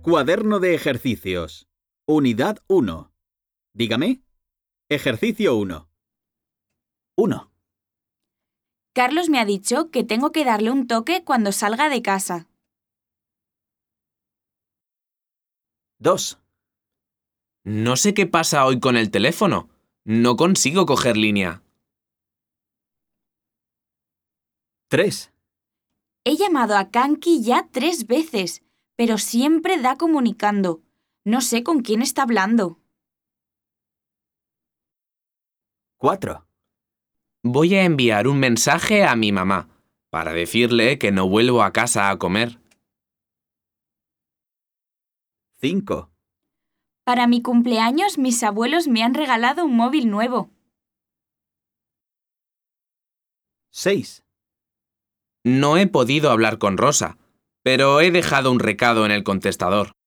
Cuaderno de ejercicios. Unidad 1. Dígame. Ejercicio 1. 1, Carlos me ha dicho que tengo que darle un toque cuando salga de casa. 2, No sé qué pasa hoy con el teléfono. No consigo coger línea. 3, He llamado a Kanki ya 3 veces, pero siempre da comunicando. No sé con quién está hablando. 4, Voy a enviar un mensaje a mi mamá para decirle que no vuelvo a casa a comer. 5, Para mi cumpleaños mis abuelos me han regalado un móvil nuevo. 6, No he podido hablar con Rosa, pero he dejado un recado en el contestador.